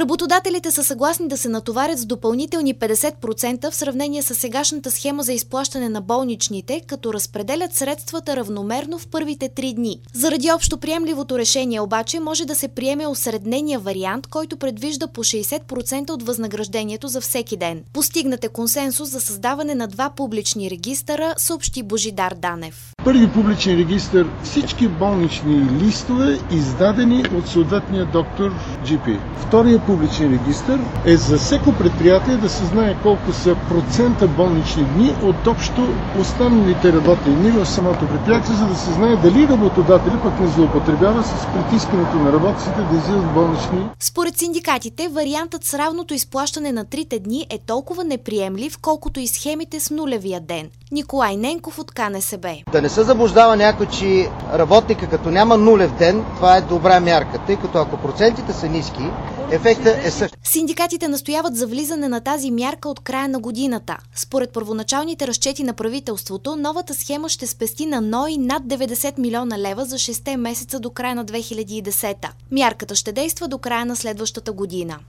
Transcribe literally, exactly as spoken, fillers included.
Работодателите са съгласни да се натоварят с допълнителни петдесет процента в сравнение с сегашната схема за изплащане на болничните, като разпределят средствата равномерно в първите три дни. Заради общо приемливото решение обаче може да се приеме осреднения вариант, който предвижда по шейсет процента от възнаграждението за всеки ден. Постигнат е консенсус за създаване на два публични регистъра, съобщи Божидар Данев. Първи публичен регистър – всички болнични листове, издадени от съответния доктор джи пи. Втория публичен регистър е за всеко предприятие да се знае колко са процента болнични дни от общо останалите работни дни в самото предприятие, за да се знае дали работодателя пък не злоупотребява с притискането на работниците да излизат болнични. Според синдикатите, вариантът с равното изплащане на трите дни е толкова неприемлив, колкото и схемите с нулевия ден. Николай Ненков от Ка Не Се Бе. Да не се заблуждава някой, че работника като няма нулев ден, това е добра мярка, тъй като ако процентите са ниски, ефектът е същ. Синдикатите настояват за влизане на тази мярка от края на годината. Според първоначалните разчети на правителството, новата схема ще спести на НОИ над деветдесет милиона лева за шестте месеца до края на две хиляди и десета. Мярката ще действа до края на следващата година.